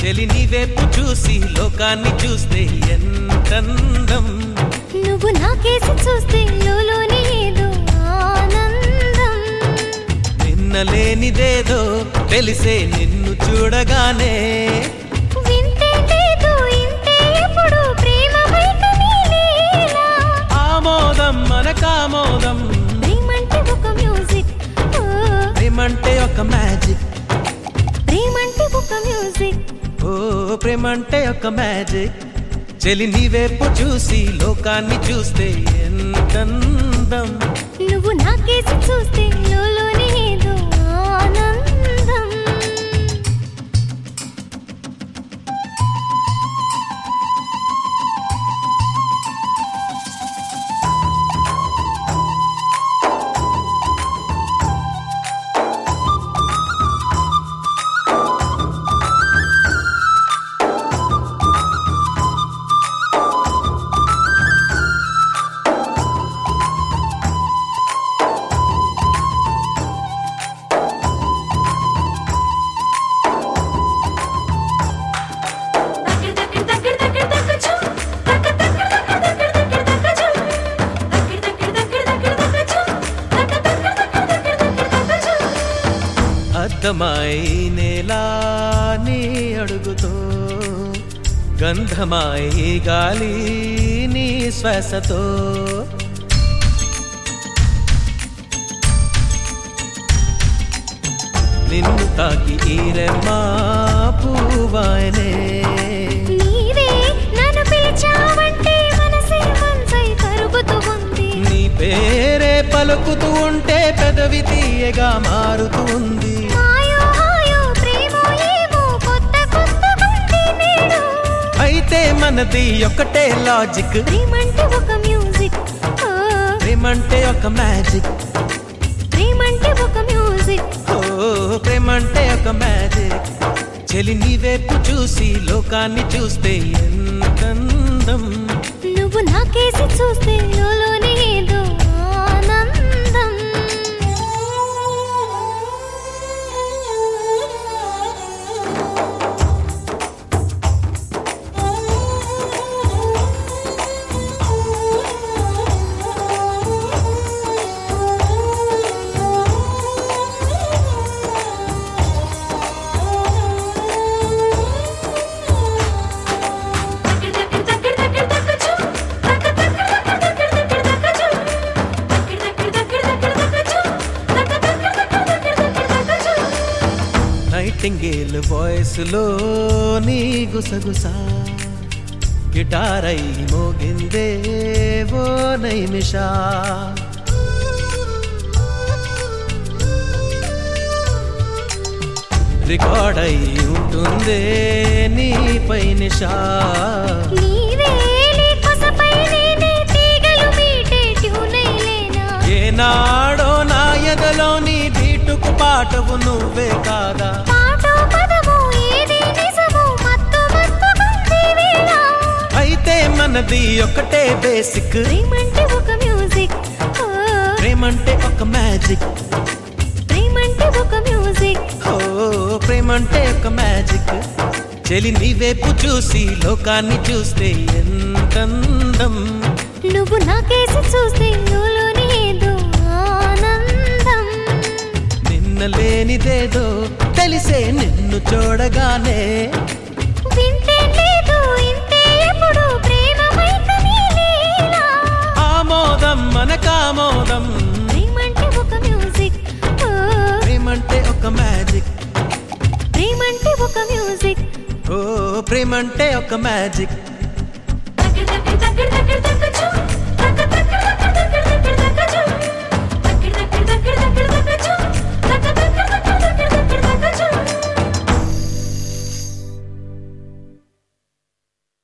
చెలి నీ వైపు చూసి లోకాన్ని చూస్తే ఎంతందం. నువ్వు నాకేసి చూస్తే లోలోనే ఏదో ఆనందం. నిన్నలేనిదేదో తెలిసే నిన్ను చూడగానే. వింతే లేదు ఇంతే ఎప్పుడు ప్రేమ బయట నీలీలా. ఆమోదం మనకామోదం. ప్రేమంటే ఒక మ్యూజిక్. ప్రేమంటే ఒక మ్యాజిక్. ప్రేమంటే ఒక మ్యూజిక్. ఓ ప్రేమంటే ఒక మ్యాజిక్. చెలి నీ వైపు చూసి లోకాన్ని చూస్తే ఎంతందం. నువ్వు నాకేసి చూస్తే లోలోనే ఏదో ఆనందం. అద్దమాయి నేలా నీ అడుగుతో, గంధమాయి గాలి నీ శ్వాసతో. నిన్ను తాకి ఈరెమ్మా పూవాయనే. నీవే నన్ను పిలిచావంటే మనసే మనసై కరుగుతూ ఉంది. నీ పేరే పలుకుతూ ఉంటే పెదవి తీయగా మారుతూ ఉంది. మాయో హాయో ప్రేమో ఏమో కొత్త కొత్తగుంది నేడు. అయితే మనది ఒకటే లాజిక్. ప్రేమంటే ఒక మ్యూజిక్. ప్రేమంటే ఒక మ్యాజిక్. ప్రేమంటే ఒక మ్యూజిక్. ఓ ప్రేమంటే ఒక మ్యాజిక్. చెలి నీ వైపు చూసి లోకాన్ని చూస్తే ఎంతందం. నువ్వు నాకేసి చూస్తే లోలోనే ఏదో ఆనందం. నైటింగేల్ వాయిస్ లో నీ గుసగుసా, గిటారై మోగిందే ఓ నైమిషా. రికార్డ్ అయి ఉంటుందే నీపై నిషా. ఏనాడో నా ఎదలో నీ బీటుకు పాటవు నువ్వే కాదా. అయితే మనది ఒకటే బేసిక్. ప్రేమంటే ఒక మ్యూజిక్. ప్రేమంటే ఒక మ్యాజిక్. ప్రేమంటే ఒక మ్యూజిక్. ఓ ప్రేమంటే ఒక మ్యాజిక్. చెలి నీ వైపు చూసి లోకాన్ని చూస్తే ఎంతందం. నువ్వు నాకేసి చూస్తే లోలోనే ఏదో ఆనందం. నిన్నలేనిదేదో తెలిసే నిన్ను చూడగానే. వింతే లేదు ఇంతే ఎప్పుడు ప్రేమ బయట నీలీలా. ఆమోదం మనకామోదం. ప్రేమంటే ఒక మ్యూజిక్. ప్రేమంటే ఒక మ్యాజిక్. ప్రేమంటే ఒక మ్యూజిక్. ఓ ప్రేమంటే ఒక మ్యాజిక్.